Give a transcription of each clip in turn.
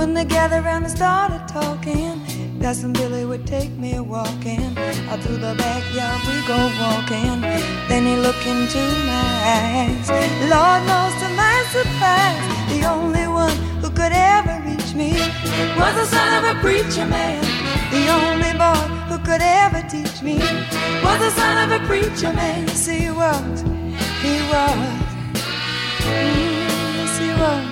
When they gathered around and started talking, Cousin Billy would take me walking. Out through the backyard we go walking. Then he looked into my eyes. Lord knows to my surprise, the only one who could ever reach me was the son of a preacher man. The only boy who could ever teach me was the son of a preacher man. Yes, he was. Yes, he was.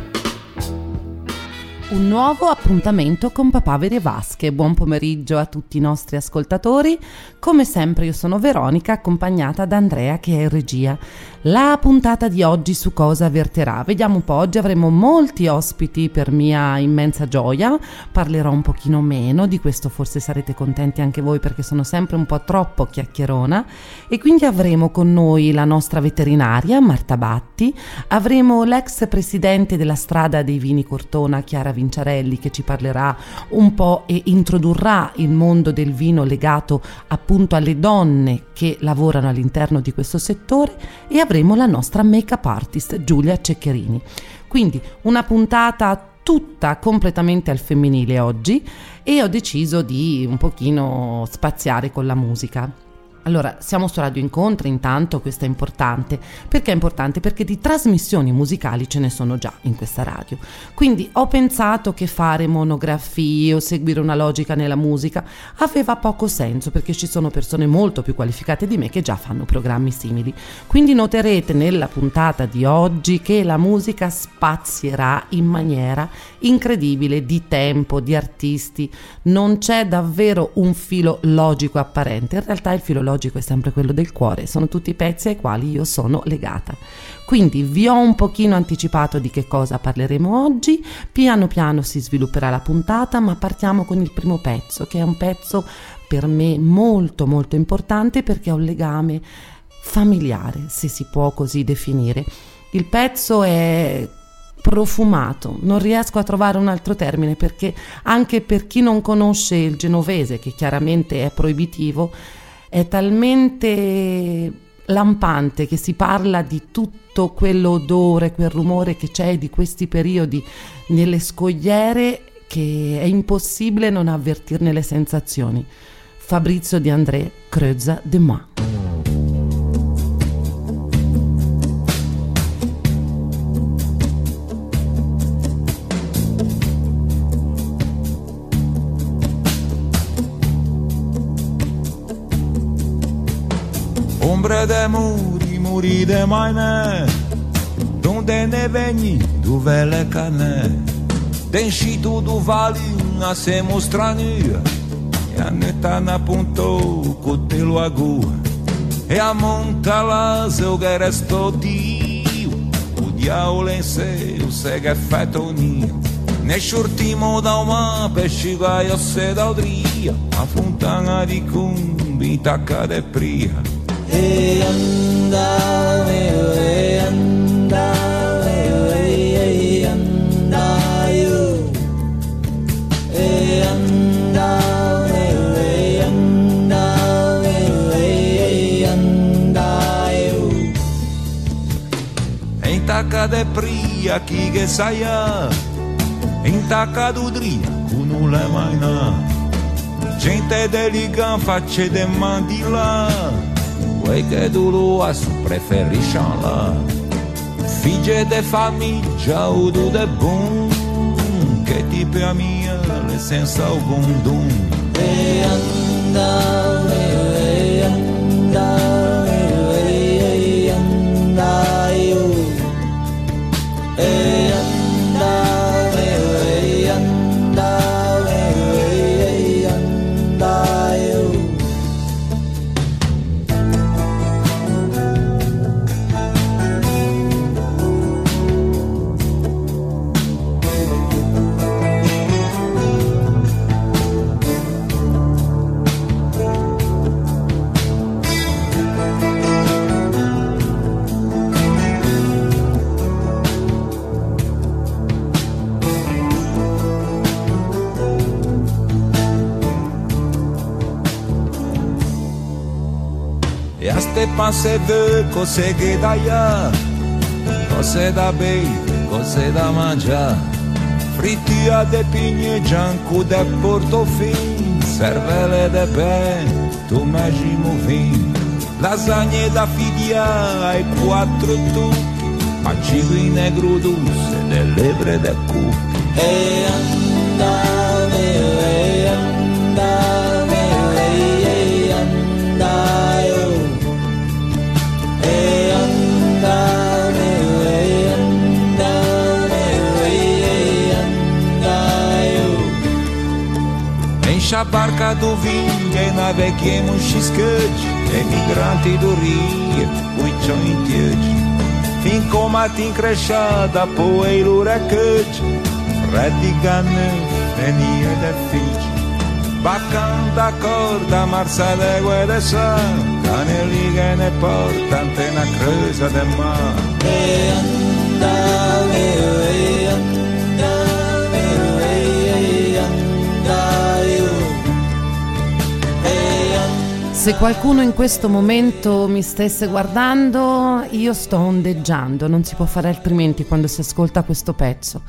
Un nuovo appuntamento con Papà Vere Vasche. Buon pomeriggio a tutti i nostri ascoltatori. Come sempre io sono Veronica, accompagnata da Andrea che è in regia. La puntata di oggi su cosa verterà? Vediamo un po', oggi avremo molti ospiti per mia immensa gioia, parlerò un pochino meno, di questo forse sarete contenti anche voi perché sono sempre un po' troppo chiacchierona, e quindi avremo con noi la nostra veterinaria Marta Batti, avremo l'ex presidente della Strada dei Vini Cortona Chiara Vinciarelli che ci parlerà un po' e introdurrà il mondo del vino legato appunto alle donne che lavorano all'interno di questo settore, e avremo la nostra make-up artist Giulia Ceccherini. Quindi una puntata tutta completamente al femminile oggi, e ho deciso di un pochino spaziare con la musica. Allora, siamo su Radio Incontri, intanto questo è importante. Perché è importante? Perché di trasmissioni musicali ce ne sono già in questa radio. Quindi ho pensato che fare monografie o seguire una logica nella musica aveva poco senso, perché ci sono persone molto più qualificate di me che già fanno programmi simili. Quindi noterete nella puntata di oggi che la musica spazierà in maniera incredibile di tempo, di artisti. Non c'è davvero un filo logico apparente. In realtà il filo logico è sempre quello del cuore, sono tutti pezzi ai quali io sono legata. Quindi vi ho un pochino anticipato di che cosa parleremo oggi, piano piano si svilupperà la puntata, ma partiamo con il primo pezzo, che è un pezzo per me molto molto importante perché ha un legame familiare, se si può così definire. Il pezzo è profumato, non riesco a trovare un altro termine, perché anche per chi non conosce il genovese, che chiaramente è proibitivo, è talmente lampante che si parla di tutto quell'odore, quel rumore che c'è di questi periodi nelle scogliere, che è impossibile non avvertirne le sensazioni. Fabrizio De André, Creuse de moi. Ombre de muri, muri de maine, donde ne veni, dove le cane, denșitu du valina se mostrania, e a neta na ponto cotelo agua, e a monta las eu geresto dio, o diavolo in se o sega fetonia, ne shurtimo da uma pesciga io se da odria, a fontana di cumbi tacca de pria. E anda, e anda, e anda, io. E anda, e anda, e anda, io. In tacca de pria chi che saia, in tacca d'udria cu non le mai na. Gente deligan facce de mandila, quei che duluas preferiscono là, figlie de famiglia o do de bom, che tipo a mia le senza algum dum. E anda, e anda, e anda, io. E anda, e anda, e anda, io. E a ste passe de cose che da ia, cose da bere, cose da mangiare, frittia de pigne, gianco de portofin, cervelle de pen, tu magimo vin, lasagne da fidia ai 4 tucchi, mancivine gruduse delle bre de cucchi. E andave, e andave, e andaio, e andave, e andave, e andaio. Enche a barca do vinho e naveguemos xiscade, emigranti do Rio, muito entende. Fin comatin cresciada, poeiro recade, redigane, venia de figi. Bacan da corda, marsa de guedesa, cane liga ne porta, antena creusa de mar. E andave, e andave, e andaio, e andave. Se qualcuno in questo momento mi stesse guardando, io sto ondeggiando, non si può fare altrimenti quando si ascolta questo pezzo.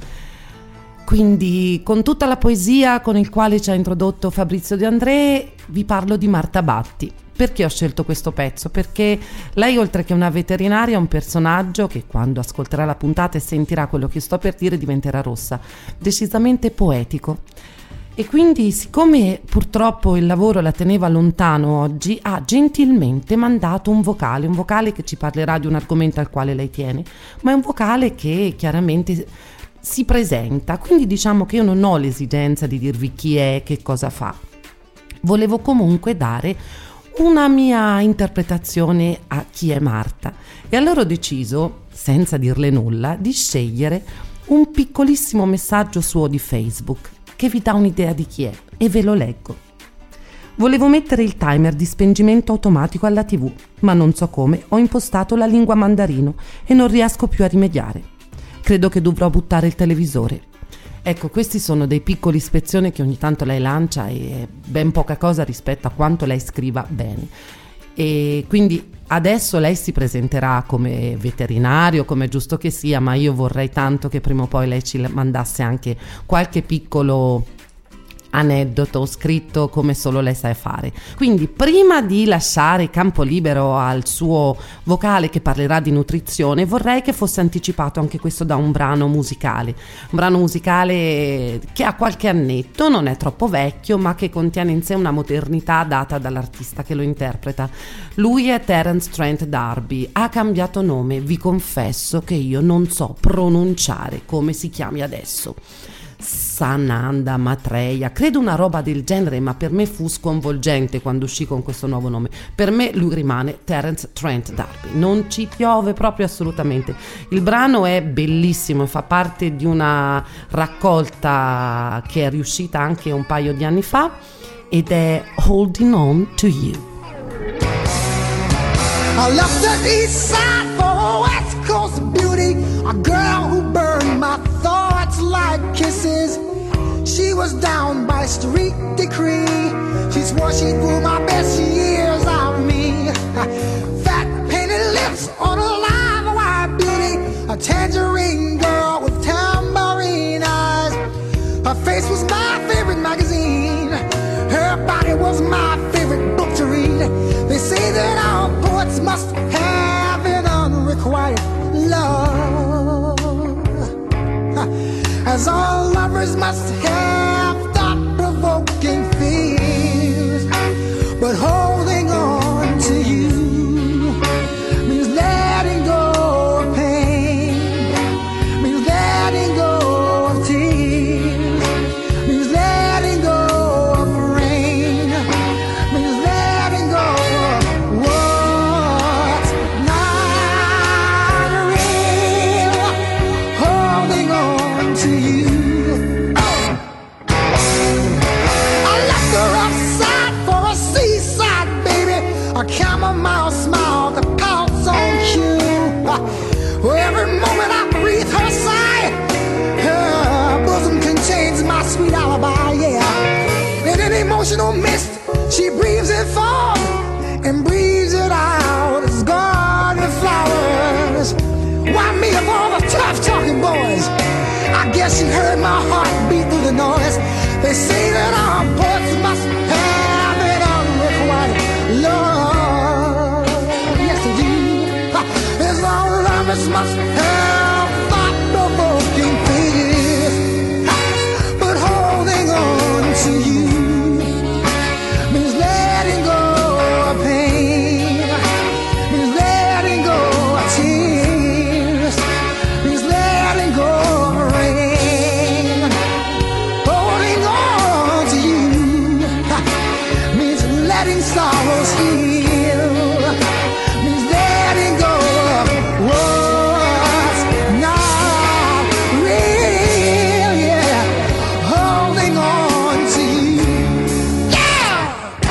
Quindi, con tutta la poesia con il quale ci ha introdotto Fabrizio De André, vi parlo di Marta Batti. Perché ho scelto questo pezzo? Perché lei, oltre che una veterinaria, è un personaggio che, quando ascolterà la puntata e sentirà quello che sto per dire, diventerà rossa. Decisamente poetico. E quindi, siccome purtroppo il lavoro la teneva lontano oggi, ha gentilmente mandato un vocale che ci parlerà di un argomento al quale lei tiene, ma è un vocale che chiaramente si presenta, quindi diciamo che io non ho l'esigenza di dirvi chi è, che cosa fa. Volevo comunque dare una mia interpretazione a chi è Marta, e allora ho deciso, senza dirle nulla, di scegliere un piccolissimo messaggio suo di Facebook che vi dà un'idea di chi è, e ve lo leggo. Volevo mettere il timer di spengimento automatico alla TV, ma non so come ho impostato la lingua mandarino e non riesco più a rimediare. Credo che dovrò buttare il televisore. Ecco, questi sono dei piccoli ispezioni che ogni tanto lei lancia, e è ben poca cosa rispetto a quanto lei scriva bene. E quindi adesso lei si presenterà come veterinario, come è giusto che sia, ma io vorrei tanto che prima o poi lei ci mandasse anche qualche piccolo aneddoto scritto come solo lei sa fare. Quindi, prima di lasciare campo libero al suo vocale che parlerà di nutrizione, vorrei che fosse anticipato anche questo da un brano musicale che ha qualche annetto, non è troppo vecchio, ma che contiene in sé una modernità data dall'artista che lo interpreta. Lui è Terence Trent D'Arby, ha cambiato nome, vi confesso che io non so pronunciare come si chiami adesso. Sananda Matreya, credo una roba del genere, ma per me fu sconvolgente quando uscì con questo nuovo nome. Per me lui rimane Terence Trent D'Arby, non ci piove proprio assolutamente. Il brano è bellissimo e fa parte di una raccolta che è riuscita anche un paio di anni fa, ed è Holding On To You. I left the east side for a west coast beauty, a girl who burned my thoughts like kisses. She was down by street decree. She swore she'd fool my best years out of me. Fat painted lips on a live wire beauty, a tangerine girl with tambourine eyes. Her face was my favorite magazine. Her body was my favorite book to read. They say that all poets must have an unrequited love, as all lovers must have thought-provoking fears. But holding on to you means letting go of pain, means letting go of tears, means letting go of rain, means letting go of what's not real. Holding on to you. I left the rough side for a seaside, baby, a chamomile smile, the pounce on cue. Every moment I breathe her sigh, her bosom contains my sweet alibi, yeah. In an emotional mist, she breathes it forth and breathes it out as garden flowers. Why me of all the tough talking boys? I guess she heard my heart beat through the noise. They say that our poets must have an unrequited love. Yes, they do. As our lovers must have thought-provoking faces. But holding on to you means letting go of pain, means letting go of tears, means letting go of rain. Holding on to you means letting sorrows heal, means letting go of what's not real, yeah. Holding on to you, yeah.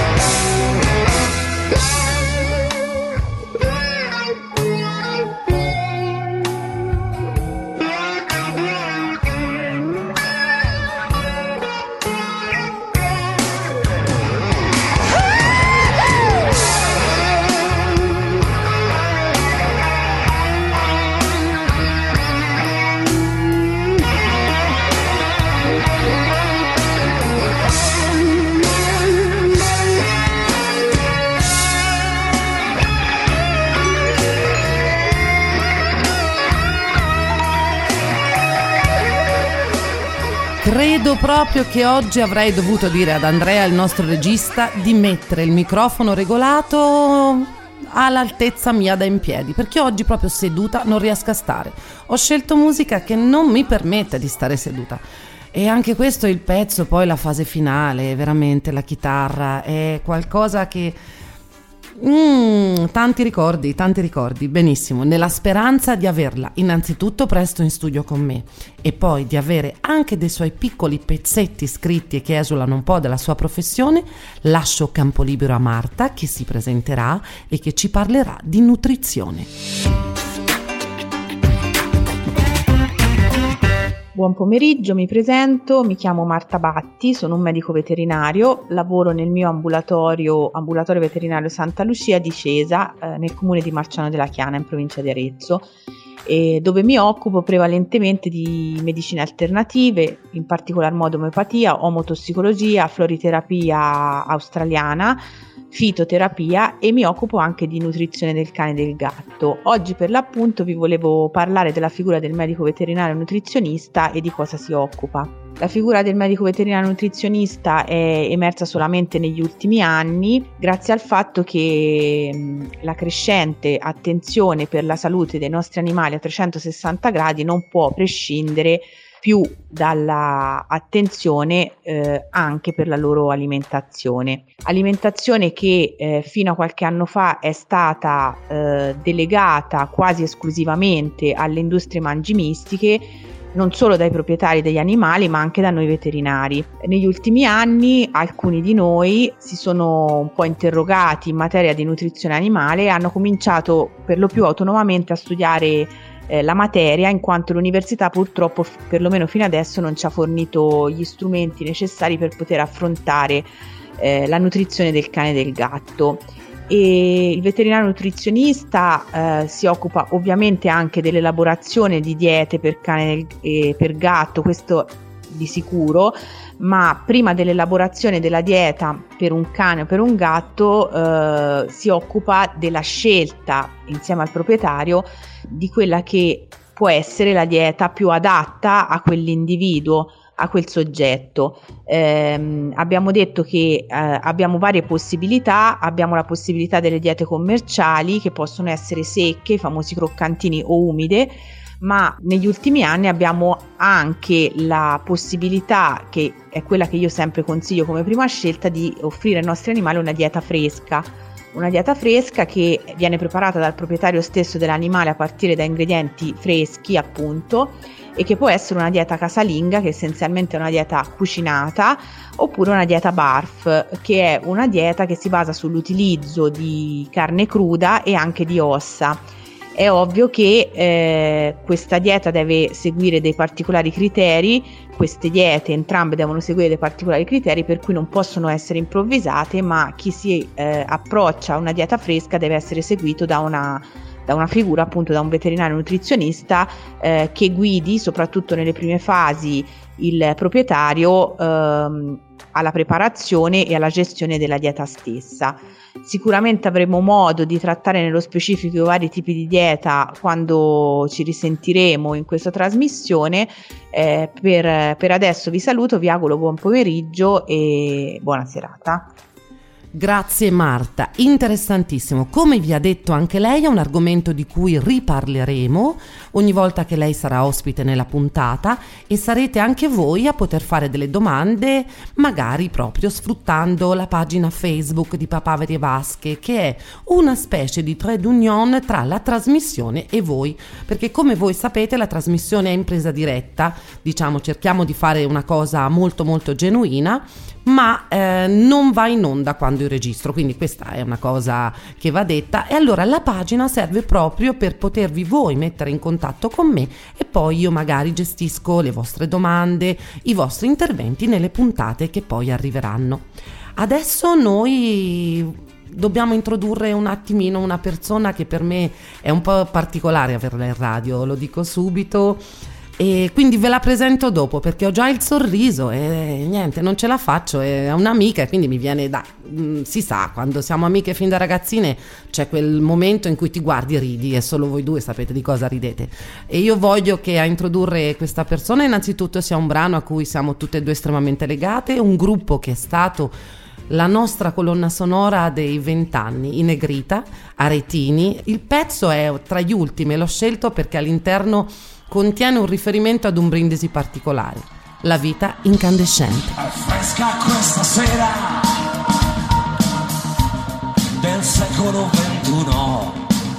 Credo proprio che oggi avrei dovuto dire ad Andrea, il nostro regista, di mettere il microfono regolato all'altezza mia da in piedi, perché oggi proprio seduta non riesco a stare. Ho scelto musica che non mi permette di stare seduta. E anche questo è il pezzo, poi la fase finale, veramente la chitarra è qualcosa che... tanti ricordi, benissimo, nella speranza di averla innanzitutto presto in studio con me e poi di avere anche dei suoi piccoli pezzetti scritti e che esulano un po' dalla sua professione. Lascio campo libero a Marta, che si presenterà e che ci parlerà di nutrizione. Buon pomeriggio, mi presento, mi chiamo Marta Batti, sono un medico veterinario, lavoro nel mio ambulatorio veterinario Santa Lucia di Cesa, nel comune di Marciano della Chiana, in provincia di Arezzo, dove mi occupo prevalentemente di medicine alternative, in particolar modo omeopatia, omotossicologia, floriterapia australiana, fitoterapia, e mi occupo anche di nutrizione del cane e del gatto. Oggi per l'appunto vi volevo parlare della figura del medico veterinario nutrizionista e di cosa si occupa. La figura del medico veterinario nutrizionista è emersa solamente negli ultimi anni grazie al fatto che la crescente attenzione per la salute dei nostri animali a 360 gradi non può prescindere più dalla attenzione anche per la loro alimentazione che fino a qualche anno fa è stata delegata quasi esclusivamente alle industrie mangimistiche, non solo dai proprietari degli animali ma anche da noi veterinari. Negli ultimi anni alcuni di noi si sono un po' interrogati in materia di nutrizione animale e hanno cominciato per lo più autonomamente a studiare la materia, in quanto l'università purtroppo, perlomeno fino adesso, non ci ha fornito gli strumenti necessari per poter affrontare la nutrizione del cane e del gatto. E il veterinario nutrizionista si occupa ovviamente anche dell'elaborazione di diete per cane e per gatto, questo di sicuro, ma prima dell'elaborazione della dieta per un cane o per un gatto si occupa della scelta insieme al proprietario di quella che può essere la dieta più adatta a quell'individuo, a quel soggetto. Abbiamo detto che abbiamo varie possibilità, abbiamo la possibilità delle diete commerciali che possono essere secche, i famosi croccantini, o umide, ma negli ultimi anni abbiamo anche la possibilità, che è quella che io sempre consiglio come prima scelta, di offrire ai nostri animali una dieta fresca che viene preparata dal proprietario stesso dell'animale a partire da ingredienti freschi, appunto, e che può essere una dieta casalinga, che essenzialmente è una dieta cucinata, oppure una dieta BARF, che è una dieta che si basa sull'utilizzo di carne cruda e anche di ossa. È ovvio che questa dieta deve seguire dei particolari criteri, queste diete entrambe devono seguire dei particolari criteri, per cui non possono essere improvvisate, ma chi si approccia a una dieta fresca deve essere seguito da una da una figura, appunto da un veterinario nutrizionista che guidi soprattutto nelle prime fasi il proprietario alla preparazione e alla gestione della dieta stessa. Sicuramente avremo modo di trattare nello specifico i vari tipi di dieta quando ci risentiremo in questa trasmissione. Per adesso vi saluto, vi auguro buon pomeriggio e buona serata. Grazie Marta, interessantissimo. Come vi ha detto anche lei, è un argomento di cui riparleremo ogni volta che lei sarà ospite nella puntata, e sarete anche voi a poter fare delle domande, magari proprio sfruttando la pagina Facebook di Papaveri e Vasche, che è una specie di trade union tra la trasmissione e voi, perché come voi sapete la trasmissione è in presa diretta, diciamo cerchiamo di fare una cosa molto molto genuina, ma non va in onda quando io registro, quindi questa è una cosa che va detta, e allora la pagina serve proprio per potervi voi mettere in contatto con me e poi io magari gestisco le vostre domande, i vostri interventi nelle puntate che poi arriveranno. Adesso noi dobbiamo introdurre un attimino una persona che per me è un po' particolare averla in radio, lo dico subito, e quindi ve la presento dopo perché ho già il sorriso e niente, non ce la faccio, è un'amica e quindi mi viene si sa, quando siamo amiche fin da ragazzine c'è quel momento in cui ti guardi e ridi e solo voi due sapete di cosa ridete, e io voglio che a introdurre questa persona innanzitutto sia un brano a cui siamo tutte e due estremamente legate, un gruppo che è stato la nostra colonna sonora dei 20 anni, i Negrita, Aretini. Il pezzo è tra gli ultimi, l'ho scelto perché all'interno contiene un riferimento ad un brindisi particolare, la vita incandescente. È fresca questa sera del secolo XXI,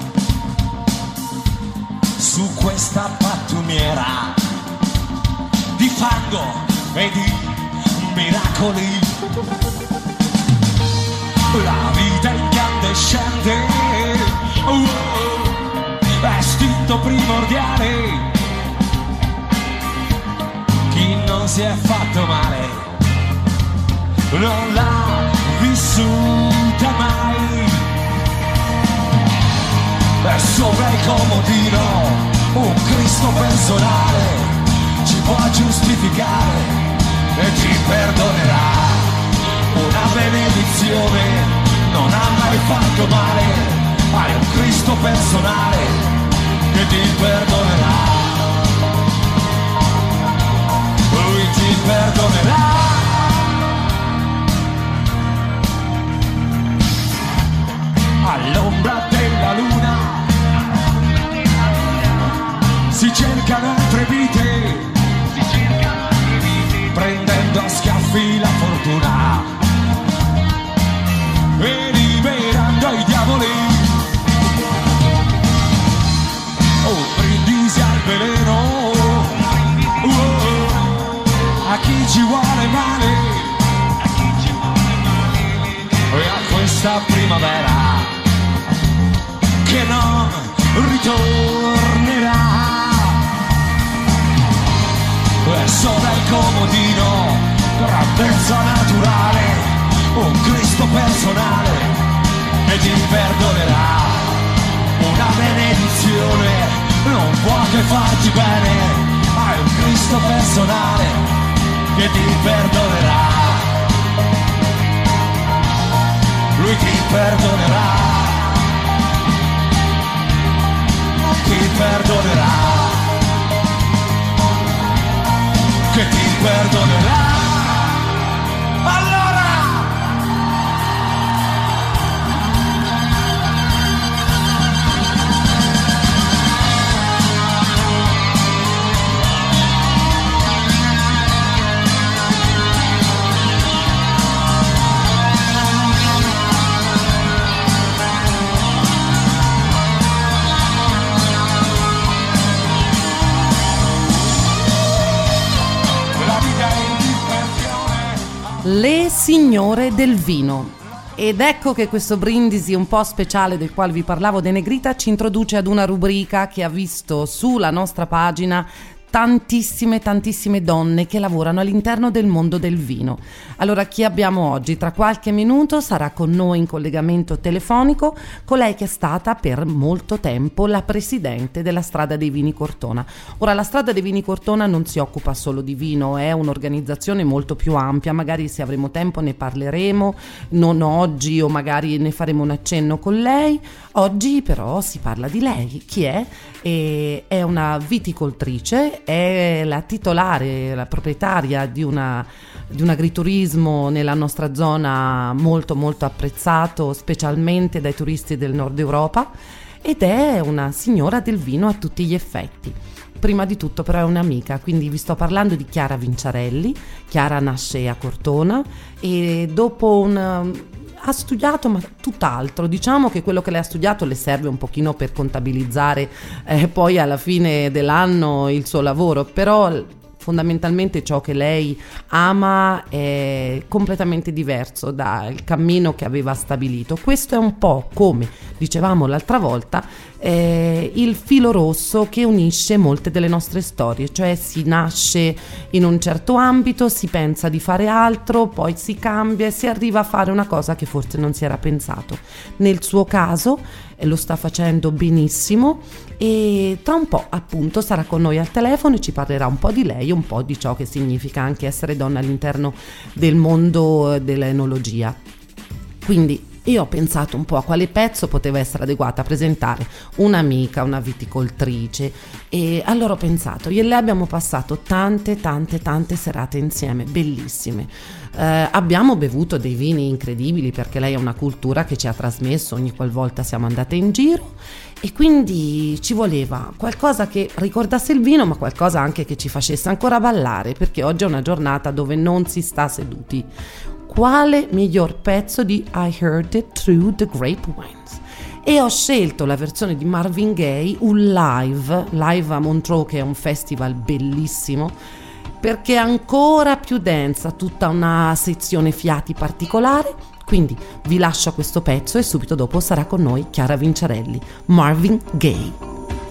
su questa pattumiera di fango e di miracoli. La vita incandescente, è istinto primordiale. Chi non si è fatto male non l'ha vissuta mai. E sopra il comodino un Cristo personale ci può giustificare e ci perdonerà. Una benedizione non ha mai fatto male, hai un Cristo personale che ti perdonerà. Lui ti perdonerà. All'ombra della luna si cercano altre vite, prendendo a schiaffi la fortuna e liberando i diavoli. Oh, brindisi al veleno, a chi ci vuole male, e a questa primavera che non ritornerà. E sopra il comodino, grandezza naturale, un Cristo personale che ti perdonerà. Una benedizione non può che farti bene, hai un Cristo personale che ti perdonerà. Lui ti perdonerà, ti perdonerà, che ti perdonerà. Allora Le signore del vino. Ed ecco che questo brindisi un po' speciale del quale vi parlavo, dei Negrita, ci introduce ad una rubrica che ha visto sulla nostra pagina tantissime donne che lavorano all'interno del mondo del vino. Allora, chi abbiamo oggi? Tra qualche minuto sarà con noi in collegamento telefonico colei che è stata per molto tempo la presidente della Strada dei Vini Cortona. Ora, la Strada dei Vini Cortona non si occupa solo di vino, è un'organizzazione molto più ampia, magari se avremo tempo ne parleremo, non oggi o magari ne faremo un accenno con lei. Oggi però si parla di lei. Chi è? È una viticoltrice, è la titolare, la proprietaria di un agriturismo nella nostra zona molto apprezzato, specialmente dai turisti del nord Europa, ed è una signora del vino a tutti gli effetti. Prima di tutto però è un'amica, quindi vi sto parlando di Chiara Vinciarelli. Chiara nasce a Cortona e dopo ha studiato ma tutt'altro, diciamo che quello che lei ha studiato le serve un pochino per contabilizzare poi alla fine dell'anno il suo lavoro, però fondamentalmente ciò che lei ama è completamente diverso dal cammino che aveva stabilito. Questo è un po', come dicevamo l'altra volta, il filo rosso che unisce molte delle nostre storie, cioè si nasce in un certo ambito, si pensa di fare altro, poi si cambia e si arriva a fare una cosa che forse non si era pensato. Nel suo caso lo sta facendo benissimo e tra un po' appunto sarà con noi al telefono e ci parlerà un po' di lei, un po' di ciò che significa anche essere donna all'interno del mondo dell'enologia. Quindi io ho pensato un po' a quale pezzo poteva essere adeguato a presentare un'amica, una viticoltrice, e allora ho pensato, io e lei abbiamo passato tante serate insieme, bellissime. Abbiamo bevuto dei vini incredibili perché lei ha una cultura che ci ha trasmesso ogni qualvolta siamo andate in giro, e quindi ci voleva qualcosa che ricordasse il vino, ma qualcosa anche che ci facesse ancora ballare, perché oggi è una giornata dove non si sta seduti. Quale miglior pezzo di I Heard It Through the Grapevines? E ho scelto la versione di Marvin Gaye, un live a Montreux, che è un festival bellissimo, perché è ancora più densa, tutta una sezione fiati particolare. Quindi vi lascio a questo pezzo e subito dopo sarà con noi Chiara Vinciarelli, Marvin Gaye.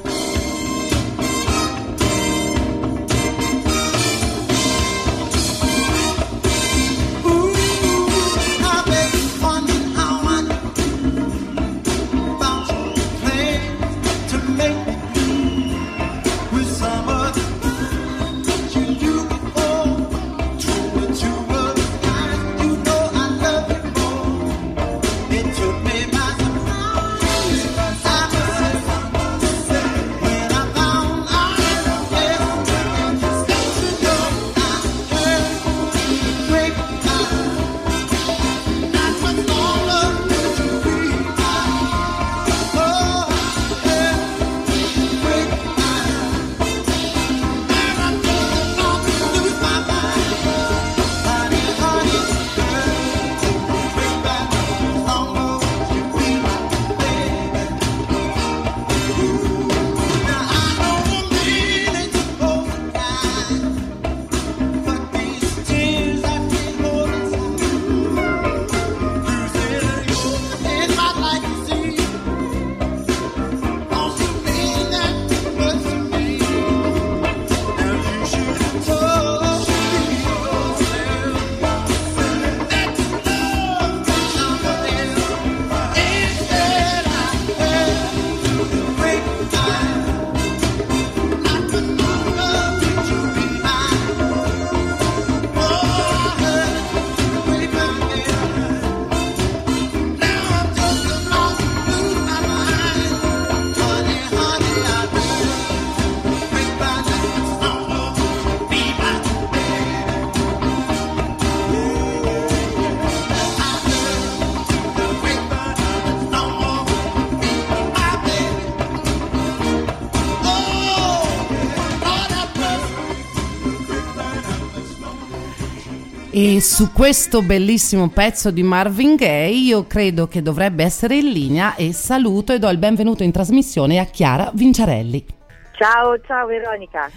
E su questo bellissimo pezzo di Marvin Gaye io credo che dovrebbe essere in linea, e saluto e do il benvenuto in trasmissione a Chiara Vinciarelli. Ciao Veronica.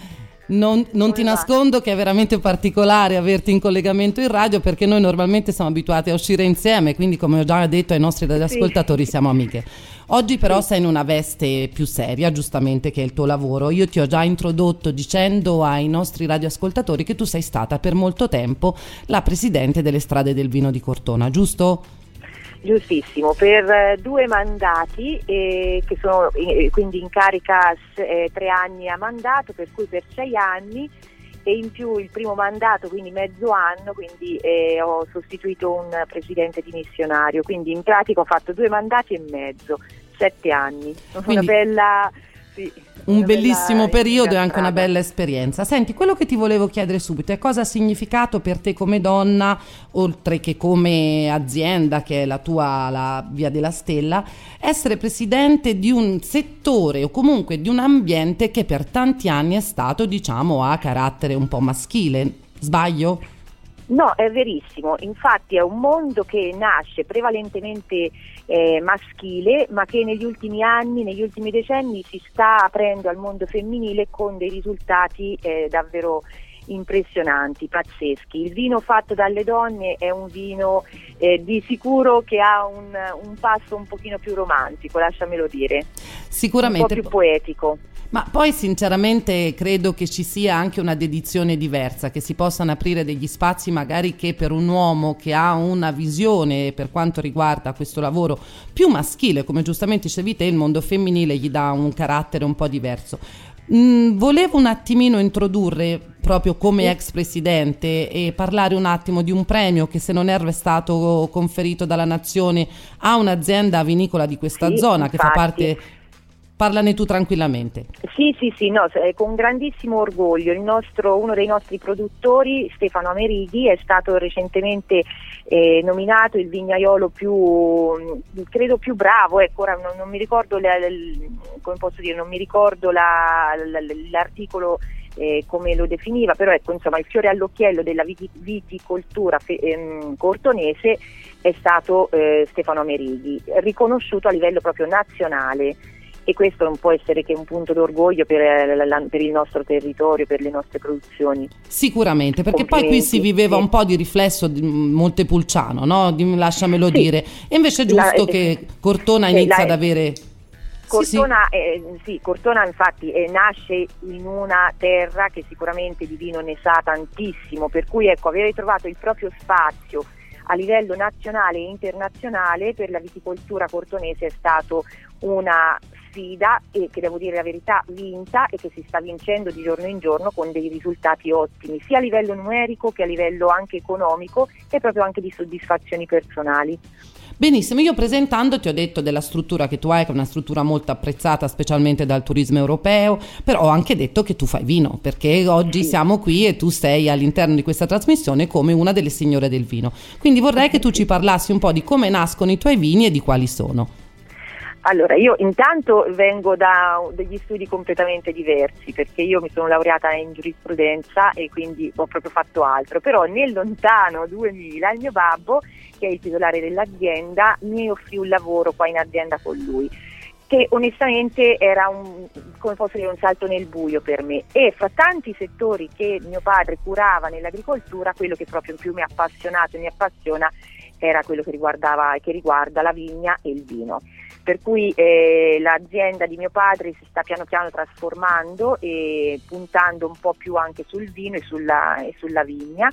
Non ti nascondo che è veramente particolare averti in collegamento in radio, perché noi normalmente siamo abituati a uscire insieme, quindi come ho già detto ai nostri radioascoltatori siamo amiche. Oggi però sei in una veste più seria, giustamente, che è il tuo lavoro. Io ti ho già introdotto dicendo ai nostri radioascoltatori che tu sei stata per molto tempo la presidente delle Strade del Vino di Cortona, giusto? Giustissimo, per 2 mandati che sono quindi in carica 3 anni a mandato, per cui per 6 anni, e in più il primo mandato, quindi mezzo anno, quindi ho sostituito un presidente dimissionario, quindi in pratica ho fatto 2 mandati e mezzo, 7 anni. Quindi un bellissimo periodo e anche una bella esperienza. Senti, quello che ti volevo chiedere subito è cosa ha significato per te come donna, oltre che come azienda, che è la Via della Stella, essere presidente di un settore o comunque di un ambiente che per tanti anni è stato, diciamo, a carattere un po' maschile. Sbaglio? No, è verissimo, infatti è un mondo che nasce prevalentemente maschile, ma che negli ultimi anni, negli ultimi decenni si sta aprendo al mondo femminile con dei risultati davvero impressionanti, pazzeschi. Il vino fatto dalle donne è un vino di sicuro che ha un passo un pochino più romantico, lasciamelo dire, sicuramente un po' più poetico. Ma poi sinceramente credo che ci sia anche una dedizione diversa, che si possano aprire degli spazi magari che per un uomo che ha una visione per quanto riguarda questo lavoro più maschile, come giustamente dicevi te, il mondo femminile gli dà un carattere un po' diverso. Volevo un attimino introdurre proprio come ex presidente e parlare un attimo di un premio che, se non erro, è stato conferito dalla nazione a un'azienda vinicola di questa zona, infatti, che fa parte. Parlane tu tranquillamente. Sì, no, con grandissimo orgoglio. Uno dei nostri produttori, Stefano Amerighi, è stato recentemente nominato il vignaiolo credo più bravo. Ecco, ora non mi ricordo come posso dire, non mi ricordo l'articolo come lo definiva, però ecco, insomma, il fiore all'occhiello della viticoltura cortonese è stato Stefano Amerighi, riconosciuto a livello proprio nazionale. E questo non può essere che un punto d'orgoglio per il nostro territorio, per le nostre produzioni. Sicuramente, perché poi qui si viveva un po' di riflesso montepulciano, no? Lasciamelo dire. E invece è giusto che Cortona inizia ad avere... Cortona, Cortona infatti nasce in una terra che sicuramente di vino ne sa tantissimo, per cui ecco, avere trovato il proprio spazio a livello nazionale e internazionale per la viticoltura cortonese è stato una sfida, e che, devo dire la verità, vinta, e che si sta vincendo di giorno in giorno con dei risultati ottimi, sia a livello numerico che a livello anche economico e proprio anche di soddisfazioni personali. Benissimo, io presentandoti ho detto della struttura che tu hai, che è una struttura molto apprezzata specialmente dal turismo europeo, però ho anche detto che tu fai vino, perché oggi siamo qui e tu sei all'interno di questa trasmissione come una delle signore del vino. Quindi vorrei che tu ci parlassi un po' di come nascono i tuoi vini e di quali sono. Allora, io intanto vengo da degli studi completamente diversi, perché io mi sono laureata in giurisprudenza e quindi ho proprio fatto altro, però nel lontano 2000 il mio babbo, che è il titolare dell'azienda, mi offrì un lavoro qua in azienda con lui, che onestamente era un salto nel buio per me, e fra tanti settori che mio padre curava nell'agricoltura, quello che proprio più mi ha appassionato e mi appassiona era quello che riguarda la vigna e il vino. Per cui l'azienda di mio padre si sta piano piano trasformando e puntando un po' più anche sul vino e sulla vigna,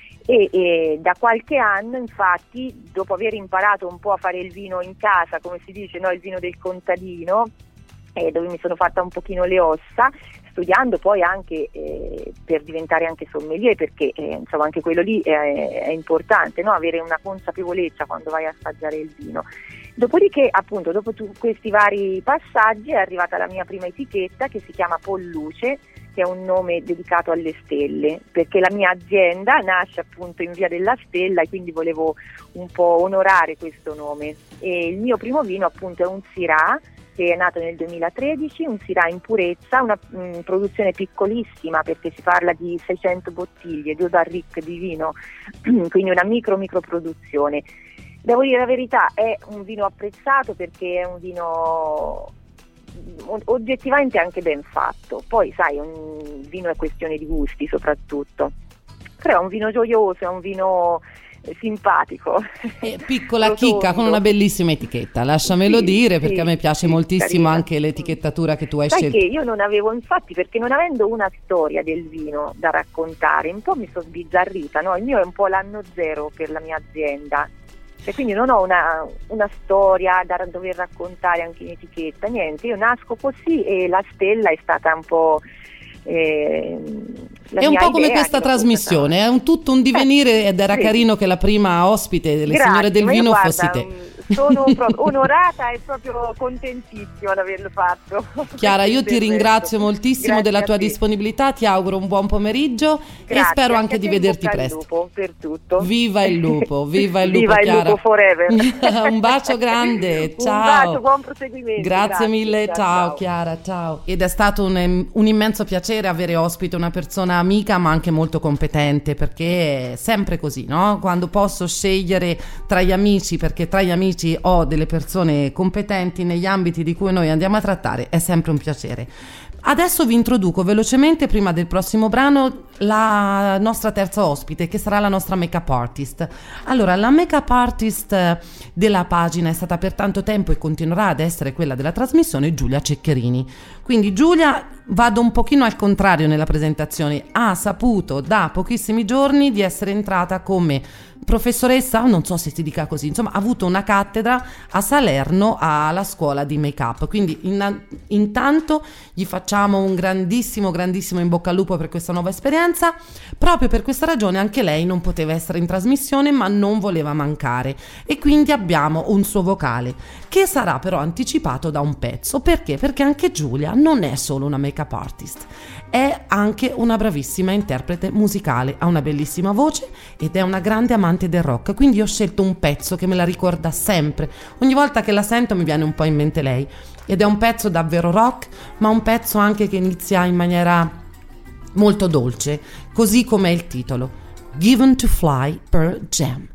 e da qualche anno, infatti, dopo aver imparato un po' a fare il vino in casa, come si dice, no? Il vino del contadino, dove mi sono fatta un pochino le ossa, studiando poi anche per diventare anche sommelier, perché insomma anche quello lì è importante, no? Avere una consapevolezza quando vai a assaggiare il vino. Dopodiché, appunto, dopo questi vari passaggi è arrivata la mia prima etichetta, che si chiama Polluce, che è un nome dedicato alle stelle, perché la mia azienda nasce appunto in Via della Stella e quindi volevo un po' onorare questo nome. E il mio primo vino appunto è un Syrah, che è nato nel 2013, un Syrah in purezza, una produzione piccolissima, perché si parla di 600 bottiglie, 2 barrique di vino, quindi una micro produzione. Devo dire la verità, è un vino apprezzato perché è un vino oggettivamente anche ben fatto. Poi sai, un vino è questione di gusti soprattutto, però è un vino gioioso, è un vino simpatico. Piccola chicca con una bellissima etichetta, lasciamelo dire, perché a me piace moltissimo carina. anche l'etichettatura che tu hai Sai scelto. che io non avevo, infatti, perché non avendo una storia del vino da raccontare, un po' mi sono sbizzarrita, no? Il mio è un po' l'anno zero per la mia azienda, e quindi non ho una storia da dover raccontare anche in etichetta, niente, io nasco così e la stella è stata un po'... è un po' come questa trasmissione, è tutto un divenire, ed era sì. carino che la prima ospite delle Grazie, signore del ma io vino guarda, fossi te. Sono proprio onorata e proprio contentissima di averlo fatto. Chiara, io ti Del ringrazio resto. moltissimo Grazie della a tua te. disponibilità, ti auguro un buon pomeriggio e Grazie, spero anche a di te, in vederti bocca al presto. lupo per tutto. Viva il lupo, viva il lupo, Viva il Chiara. lupo forever. Un bacio grande, ciao. Un bacio, buon proseguimento. Grazie mille, ciao ciao. Chiara, ciao. Ed è stato un immenso piacere avere ospite una persona amica ma anche molto competente, perché è sempre così, no? Quando posso scegliere tra gli amici, perché tra gli amici ho delle persone competenti negli ambiti di cui noi andiamo a trattare, è sempre un piacere. Adesso vi introduco velocemente, prima del prossimo brano, la nostra terza ospite, che sarà la nostra make-up artist. Allora, la make-up artist della pagina è stata per tanto tempo e continuerà ad essere quella della trasmissione, Giulia Ceccherini. Quindi Giulia, vado un pochino al contrario nella presentazione, ha saputo da pochissimi giorni di essere entrata come professoressa, non so se si dica così, insomma ha avuto una cattedra a Salerno alla scuola di make-up, quindi intanto gli facciamo un grandissimo in bocca al lupo per questa nuova esperienza. Proprio per questa ragione anche lei non poteva essere in trasmissione, ma non voleva mancare, e quindi abbiamo un suo vocale che sarà però anticipato da un pezzo. Perché? Perché anche Giulia non è solo una make-up artist, è anche una bravissima interprete musicale, ha una bellissima voce ed è una grande amante del rock, quindi ho scelto un pezzo che me la ricorda sempre, ogni volta che la sento mi viene un po' in mente lei, ed è un pezzo davvero rock, ma un pezzo anche che inizia in maniera molto dolce, così come il titolo, Given to Fly, Pearl Jam.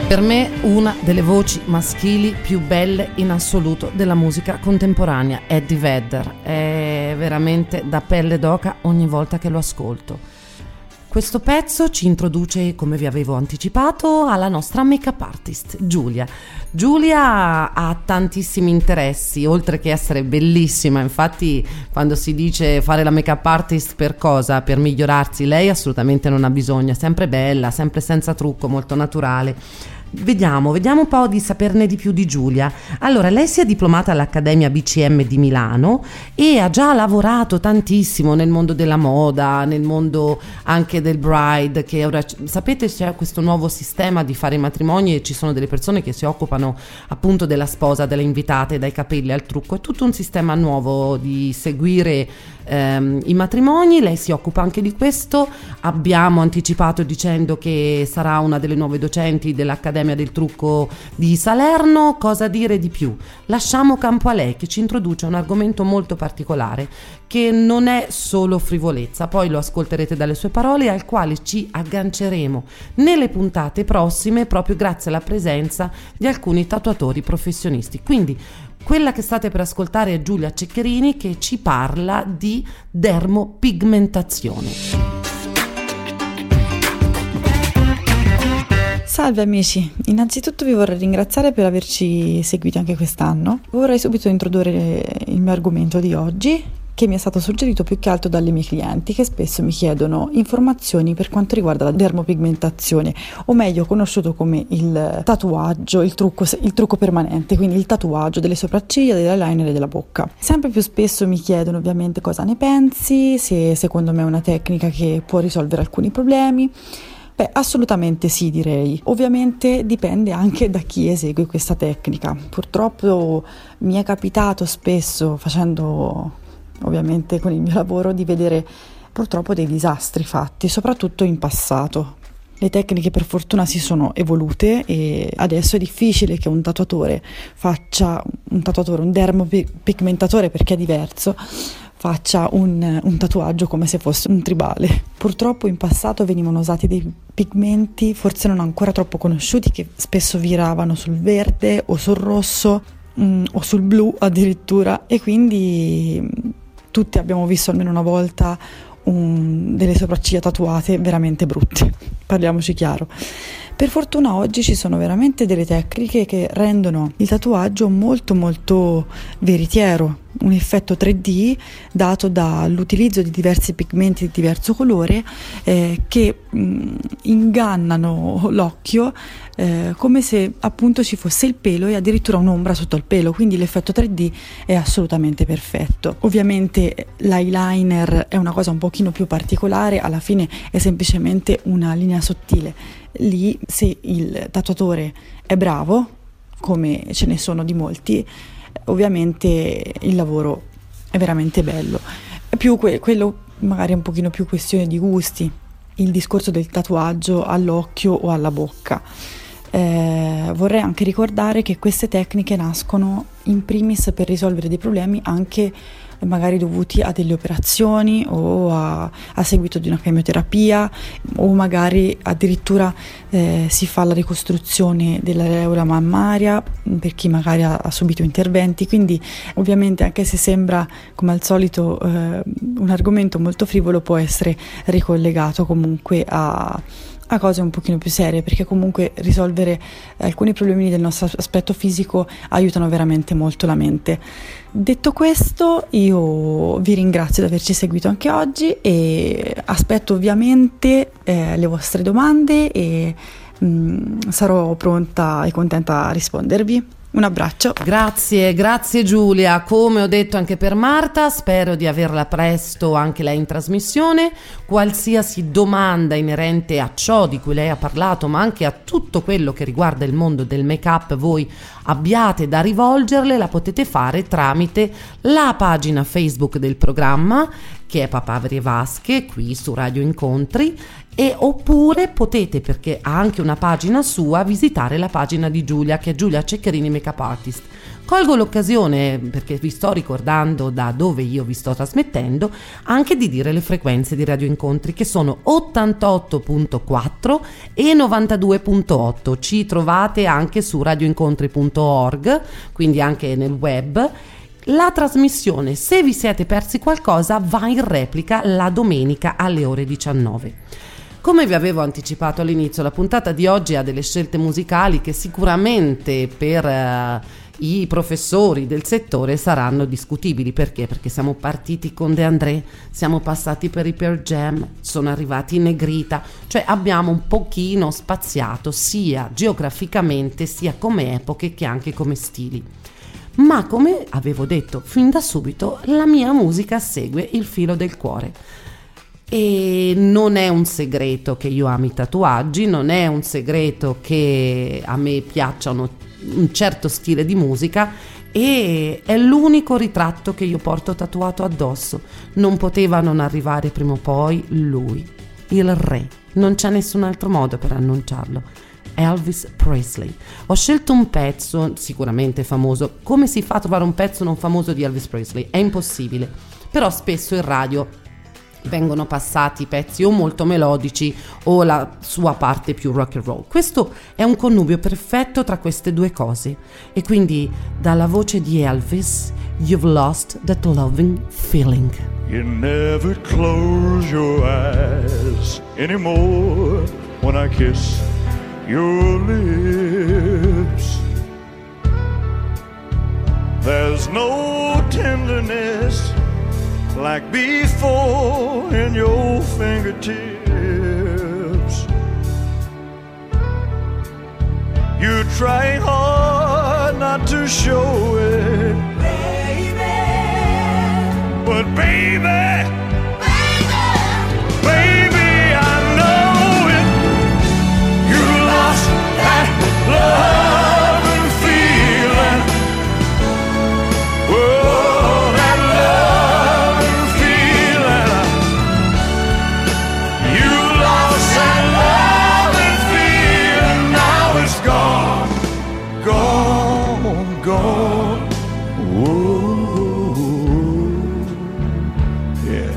Per me una delle voci maschili più belle in assoluto della musica contemporanea, Eddie Vedder, è veramente da pelle d'oca ogni volta che lo ascolto. Questo pezzo ci introduce, come vi avevo anticipato, alla nostra make-up artist, Giulia. Giulia ha tantissimi interessi, oltre che essere bellissima. Infatti, quando si dice fare la make-up artist per cosa? Per migliorarsi, lei assolutamente non ha bisogno, è sempre bella, sempre senza trucco, molto naturale. Vediamo un po' di saperne di più di Giulia. Allora, lei si è diplomata all'Accademia BCM di Milano e ha già lavorato tantissimo nel mondo della moda, nel mondo anche del bride, che ora sapete c'è questo nuovo sistema di fare i matrimoni e ci sono delle persone che si occupano appunto della sposa, delle invitate, dai capelli al trucco. È tutto un sistema nuovo di seguire i matrimoni. Lei si occupa anche di questo. Abbiamo anticipato dicendo che sarà una delle nuove docenti dell'Accademia del Trucco di Salerno. Cosa dire di più? Lasciamo campo a lei, che ci introduce un argomento molto particolare, che non è solo frivolezza, poi lo ascolterete dalle sue parole, al quale ci agganceremo nelle puntate prossime proprio grazie alla presenza di alcuni tatuatori professionisti. Quindi quella che state per ascoltare è Giulia Ceccherini, che ci parla di dermopigmentazione. Salve amici, innanzitutto vi vorrei ringraziare per averci seguito anche quest'anno. Vorrei subito introdurre il mio argomento di oggi, che mi è stato suggerito più che altro dalle mie clienti, che spesso mi chiedono informazioni per quanto riguarda la dermopigmentazione, o meglio conosciuto come il tatuaggio, il trucco permanente, quindi il tatuaggio delle sopracciglia, dell'eyeliner e della bocca. Sempre più spesso mi chiedono ovviamente cosa ne pensi, se secondo me è una tecnica che può risolvere alcuni problemi. Beh, assolutamente sì, direi. Ovviamente dipende anche da chi esegue questa tecnica. Purtroppo mi è capitato spesso, facendo ovviamente con il mio lavoro, di vedere purtroppo dei disastri fatti, soprattutto in passato. Le tecniche per fortuna si sono evolute e adesso è difficile che un tatuatore, un dermopigmentatore, perché è diverso, faccia un tatuaggio come se fosse un tribale. Purtroppo in passato venivano usati dei pigmenti forse non ancora troppo conosciuti, che spesso viravano sul verde o sul rosso o sul blu addirittura, e quindi tutti abbiamo visto almeno una volta delle sopracciglia tatuate veramente brutte, parliamoci chiaro. Per fortuna oggi ci sono veramente delle tecniche che rendono il tatuaggio molto molto veritiero, un effetto 3D dato dall'utilizzo di diversi pigmenti di diverso colore che ingannano l'occhio come se appunto ci fosse il pelo e addirittura un'ombra sotto il pelo, quindi l'effetto 3D è assolutamente perfetto. Ovviamente l'eyeliner è una cosa un pochino più particolare, alla fine è semplicemente una linea sottile. Lì, se il tatuatore è bravo, come ce ne sono di molti, ovviamente il lavoro è veramente bello. È più quello magari un pochino più questione di gusti, il discorso del tatuaggio all'occhio o alla bocca. Vorrei anche ricordare che queste tecniche nascono in primis per risolvere dei problemi anche magari dovuti a delle operazioni o a seguito di una chemioterapia, o magari addirittura si fa la ricostruzione dell'areola mammaria per chi magari ha subito interventi. Quindi ovviamente, anche se sembra come al solito un argomento molto frivolo, può essere ricollegato comunque a cose un pochino più serie, perché comunque risolvere alcuni problemi del nostro aspetto fisico aiutano veramente molto la mente. Detto questo, io vi ringrazio di averci seguito anche oggi e aspetto ovviamente le vostre domande e sarò pronta e contenta a rispondervi. Un abbraccio. Grazie Giulia. Come ho detto anche per Marta, spero di averla presto anche lei in trasmissione. Qualsiasi domanda inerente a ciò di cui lei ha parlato, ma anche a tutto quello che riguarda il mondo del make-up, voi abbiate da rivolgerle, la potete fare tramite la pagina Facebook del programma, che è Papaveri e Vasche, qui su Radio Incontri, e oppure potete, perché ha anche una pagina sua, visitare la pagina di Giulia, che è Giulia Ceccherini Makeup Artist. Colgo l'occasione, perché vi sto ricordando da dove io vi sto trasmettendo, anche di dire le frequenze di Radio Incontri, che sono 88.4 e 92.8. Ci trovate anche su radioincontri.org, quindi anche nel web. La trasmissione, se vi siete persi qualcosa, va in replica la domenica alle ore 19. Come vi avevo anticipato all'inizio, la puntata di oggi ha delle scelte musicali che sicuramente per i professori del settore saranno discutibili. Perché? Perché siamo partiti con De André, siamo passati per i Pearl Jam, sono arrivati in Negrita, cioè abbiamo un pochino spaziato sia geograficamente sia come epoche che anche come stili. Ma come avevo detto fin da subito, la mia musica segue il filo del cuore. E non è un segreto che io ami i tatuaggi, non è un segreto che a me piacciono un certo stile di musica, e è l'unico ritratto che io porto tatuato addosso. Non poteva non arrivare prima o poi lui, il re, non c'è nessun altro modo per annunciarlo. Elvis Presley. Ho scelto un pezzo sicuramente famoso. Come si fa a trovare un pezzo non famoso di Elvis Presley? È impossibile. Però spesso in radio vengono passati pezzi o molto melodici o la sua parte più rock and roll. Questo è un connubio perfetto tra queste due cose, e quindi dalla voce di Elvis, You've Lost That Loving Feeling. You never close your eyes anymore when I kiss your lips. There's no tenderness like before in your fingertips. You're trying hard not to show it, baby. But baby, baby, I know it. You lost that love and feeling. Oh, that love and feeling. You lost that love and feeling. Now it's gone, gone, gone. Whoa, yeah.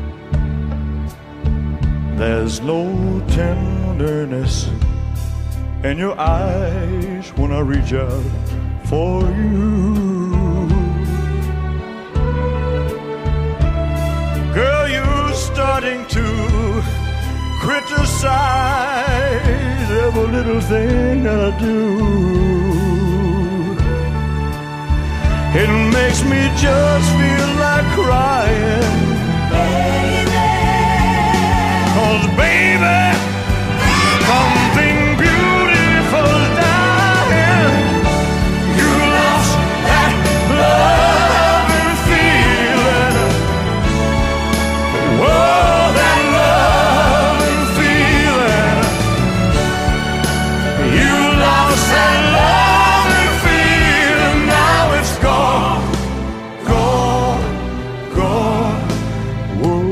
There's no tenderness in your eyes when I reach out for you. Girl, you're starting to criticize every little thing I do. It makes me just feel like crying, baby. 'Cause baby, something beautiful dying. You lost that love and feeling. Whoa, that love and feeling. You lost that love and feeling. Now it's gone, gone, gone. Whoa.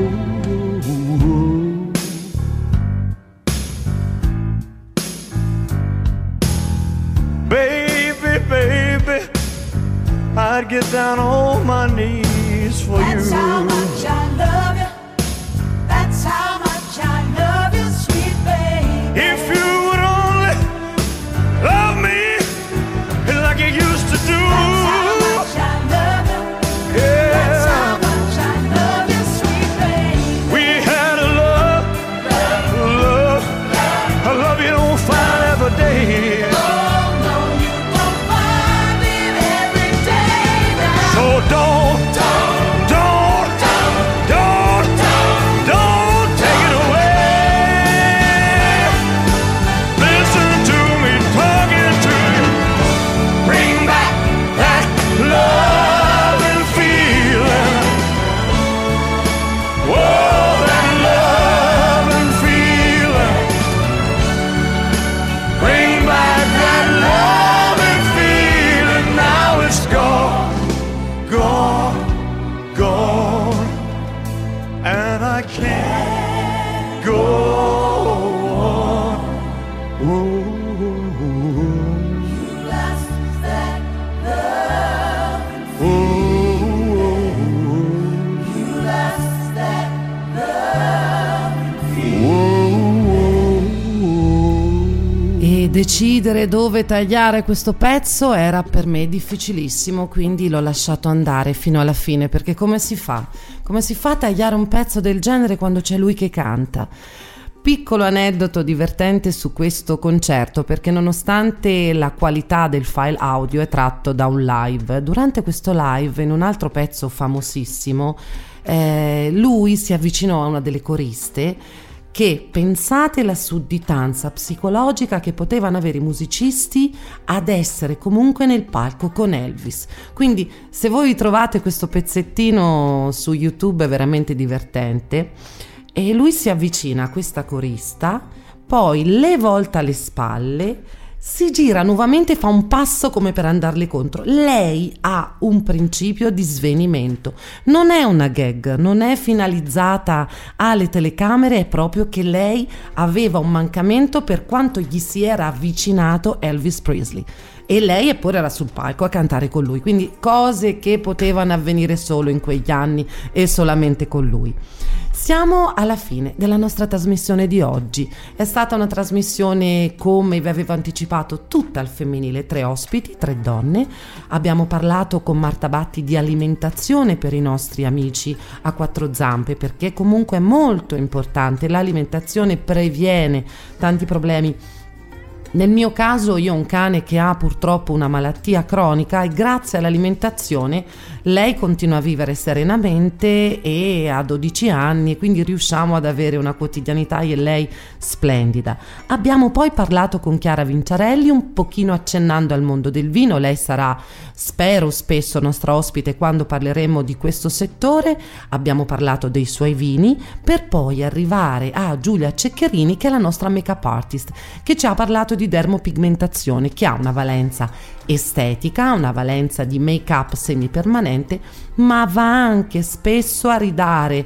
Baby, baby, I'd get down on my knees for you. That's how much I love you. That's how much I love you, sweet baby. If you would only love me like you used to do. That's how much I love you. That's how much I love you, sweet baby. We had a love, love, a love you don't find every day. So don't take it away. Listen to me talking to you. Bring back that love and feeling. Whoa, that love and feeling. Bring back that love and feeling. Now it's gone, gone, gone, and I can't go on. Ooh. You lost that love. Decidere dove tagliare questo pezzo era per me difficilissimo, quindi l'ho lasciato andare fino alla fine, perché come si fa? Come si fa a tagliare un pezzo del genere quando c'è lui che canta? Piccolo aneddoto divertente su questo concerto, perché nonostante la qualità del file audio è tratto da un live, durante questo live, in un altro pezzo famosissimo, lui si avvicinò a una delle coriste che, pensate la sudditanza psicologica che potevano avere i musicisti ad essere comunque nel palco con Elvis. Quindi se voi trovate questo pezzettino su YouTube è veramente divertente. E lui si avvicina a questa corista, poi le volta le spalle, si gira nuovamente e fa un passo come per andarle contro. Lei ha un principio di svenimento, non è una gag, non è finalizzata alle telecamere, è proprio che lei aveva un mancamento per quanto gli si era avvicinato Elvis Presley. E lei eppure era sul palco a cantare con lui, quindi cose che potevano avvenire solo in quegli anni e solamente con lui. Siamo alla fine della nostra trasmissione di oggi. È stata una trasmissione, come vi avevo anticipato, tutta al femminile, 3 ospiti, 3 donne. Abbiamo parlato con Marta Batti di alimentazione per i nostri amici a 4 zampe, perché comunque è molto importante. L'alimentazione previene tanti problemi. Nel mio caso io ho un cane che ha purtroppo una malattia cronica e grazie all'alimentazione lei continua a vivere serenamente e ha 12 anni, quindi riusciamo ad avere una quotidianità io e lei splendida. Abbiamo poi parlato con Chiara Vinciarelli un pochino accennando al mondo del vino. Lei sarà, spero, spesso nostra ospite quando parleremo di questo settore. Abbiamo parlato dei suoi vini per poi arrivare a Giulia Ceccherini, che è la nostra make-up artist, che ci ha parlato di dermopigmentazione, che ha una valenza estetica, una valenza di make-up semipermanente, ma va anche spesso a ridare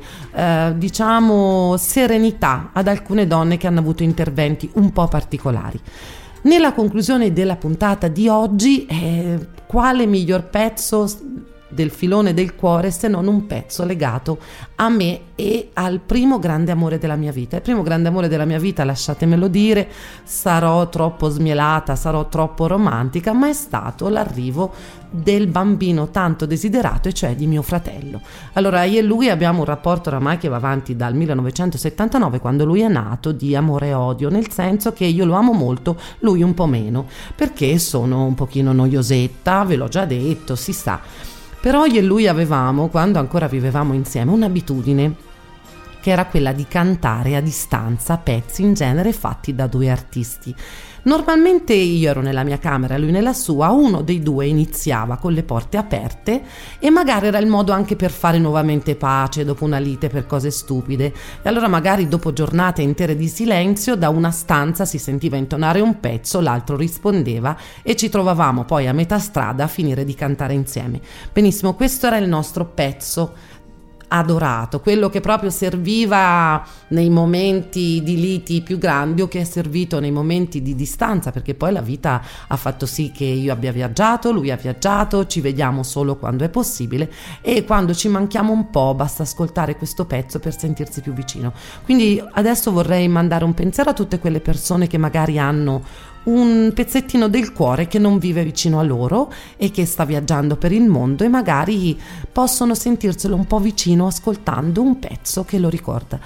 diciamo serenità ad alcune donne che hanno avuto interventi un po' particolari. Nella conclusione della puntata di oggi, quale miglior pezzo del filone del cuore se non un pezzo legato a me e al primo grande amore della mia vita. Il primo grande amore della mia vita, lasciatemelo dire, sarò troppo smielata, sarò troppo romantica, ma è stato l'arrivo del bambino tanto desiderato, e cioè di mio fratello. Allora, io e lui abbiamo un rapporto oramai che va avanti dal 1979, quando lui è nato, di amore e odio, nel senso che io lo amo molto, lui un po' meno, perché sono un pochino noiosetta, ve l'ho già detto, si sa. Però io e lui avevamo, quando ancora vivevamo insieme, un'abitudine che era quella di cantare a distanza pezzi in genere fatti da 2 artisti. Normalmente io ero nella mia camera, lui nella sua, uno dei 2 iniziava con le porte aperte e magari era il modo anche per fare nuovamente pace dopo una lite per cose stupide. E allora magari dopo giornate intere di silenzio da una stanza si sentiva intonare un pezzo, l'altro rispondeva e ci trovavamo poi a metà strada a finire di cantare insieme. Benissimo, questo era il nostro pezzo adorato, quello che proprio serviva nei momenti di liti più grandi o che è servito nei momenti di distanza, perché poi la vita ha fatto sì che io abbia viaggiato, lui ha viaggiato, ci vediamo solo quando è possibile e quando ci manchiamo un po' basta ascoltare questo pezzo per sentirsi più vicino. Quindi adesso vorrei mandare un pensiero a tutte quelle persone che magari hanno un pezzettino del cuore che non vive vicino a loro e che sta viaggiando per il mondo e magari possono sentirselo un po' vicino ascoltando un pezzo che lo ricorda.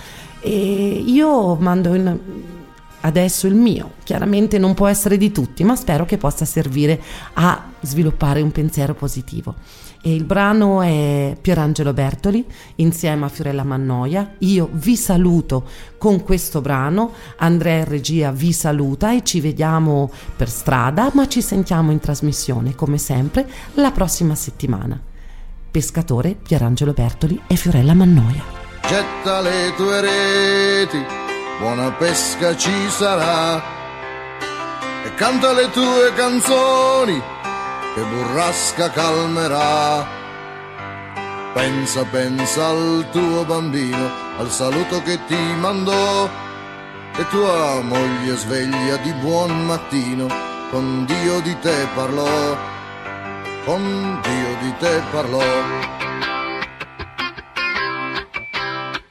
E io mando adesso il mio, chiaramente non può essere di tutti, ma spero che possa servire a sviluppare un pensiero positivo. E il brano è Pierangelo Bertoli insieme a Fiorella Mannoia. Io vi saluto con questo brano, Andrea in regia vi saluta e ci vediamo per strada, ma ci sentiamo in trasmissione come sempre la prossima settimana. Pescatore, Pierangelo Bertoli e Fiorella Mannoia. Getta le tue reti, buona pesca ci sarà, e canta le tue canzoni che burrasca calmerà. Pensa, pensa al tuo bambino, al saluto che ti mandò, e tua moglie sveglia di buon mattino, con Dio di te parlò, con Dio di te parlò.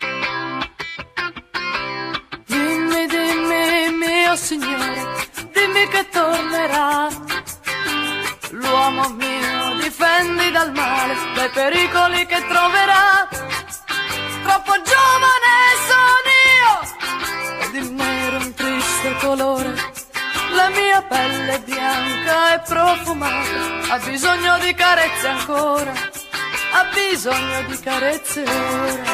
Dimmi, dimmi, mio Signore, dimmi dimmi che tornerà. L'uomo mio, difendi dal male, dai pericoli che troverà. Troppo giovane sono io, ed il nero è un triste colore. La mia pelle è bianca e profumata, ha bisogno di carezze ancora, ha bisogno di carezze ora.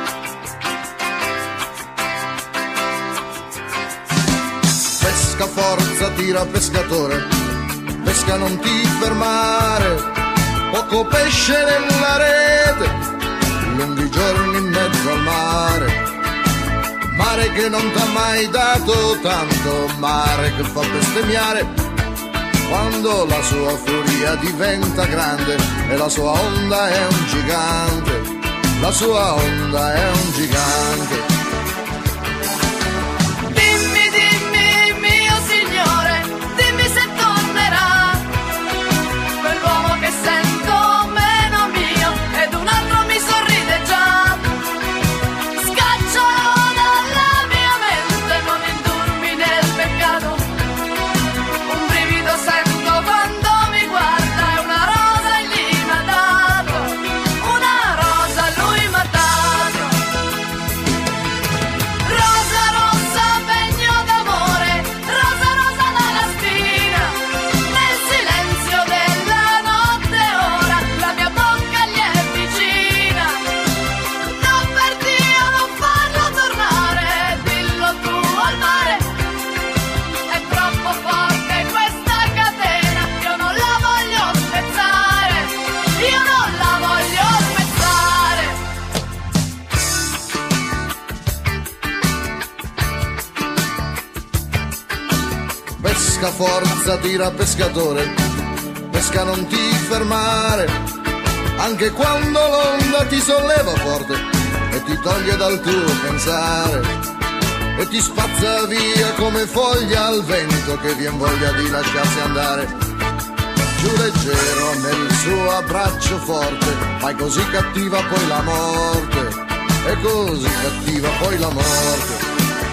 Pesca forza, tira pescatore, pesca non ti fermare, poco pesce nella rete, lunghi giorni in mezzo al mare. Mare che non t'ha mai dato tanto, mare che fa bestemmiare quando la sua furia diventa grande e la sua onda è un gigante, la sua onda è un gigante. Dimmi, dimmi, mio signore, dimmi se tornerà quell'uomo che sento meno mio ed un altro mi sorride già. Pesca forza, tira pescatore, pesca non ti fermare, anche quando l'onda ti solleva forte e ti toglie dal tuo pensare e ti spazza via come foglia al vento che vien voglia di lasciarsi andare. Giù leggero nel suo abbraccio forte, ma è così cattiva poi la morte, è così cattiva poi la morte.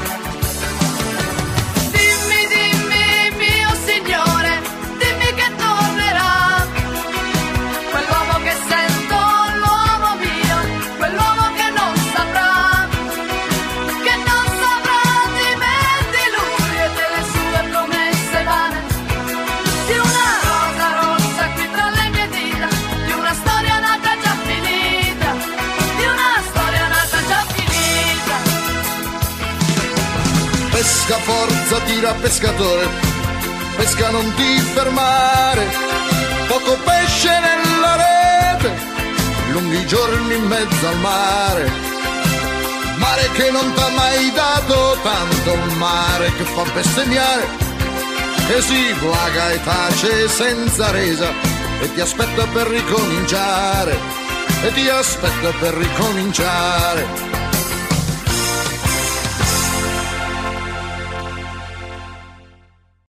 Pesca forza, tira pescatore, pesca non ti fermare, poco pesce nella rete, lunghi giorni in mezzo al mare. Mare che non t'ha mai dato tanto, mare che fa bestemmiare, che si plaga e tace senza resa e ti aspetta per ricominciare, e ti aspetta per ricominciare.